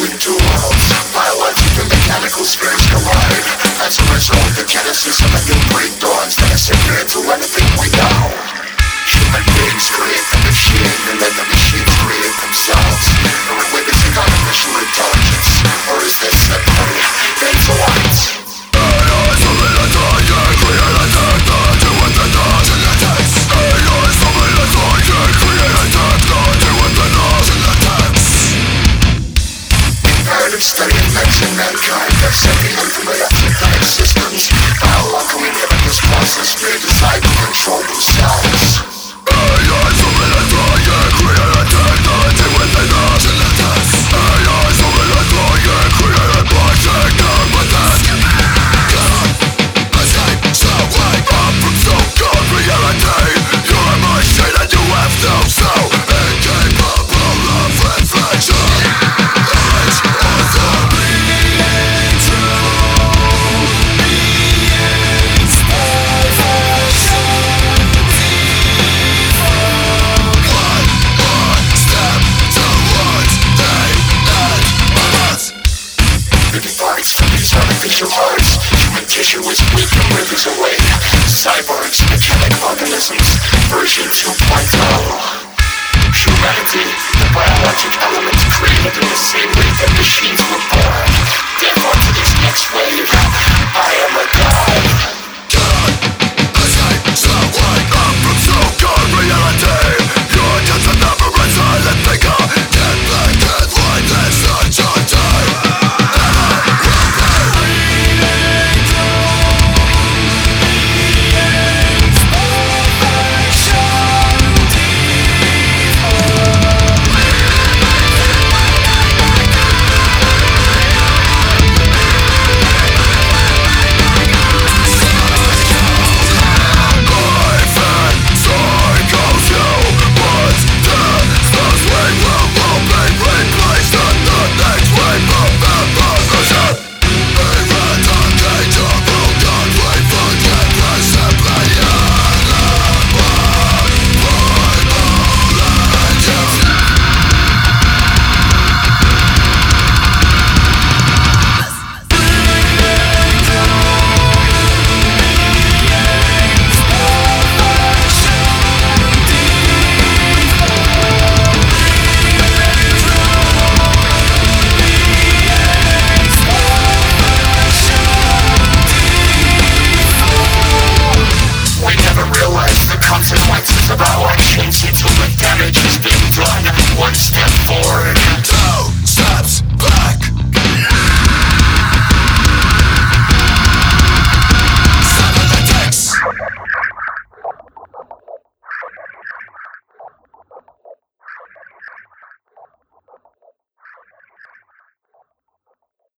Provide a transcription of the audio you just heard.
between two worlds. Biologic and mechanical spirits collide. As a result, the genesis of a new breed dawns that is superior to anything we know. Human beings create the machine, and then the machines create themselves. Are we witnessing artificial intelligence, or is this simply intellect? Study invention mankind that set the ultimate of synthetic systems. How long can we live in this process? They decide to control themselves. AI so military, created technology within us. AI so military, created by technology within God, escape, so wake up from so-called reality. You're a machine and you have no soul. Incapable of reflection. Artificial hearts, human tissue is weak and withers away. Cyborgs, mechanic organisms, version 2.0. Humanity, the biologic elements created in the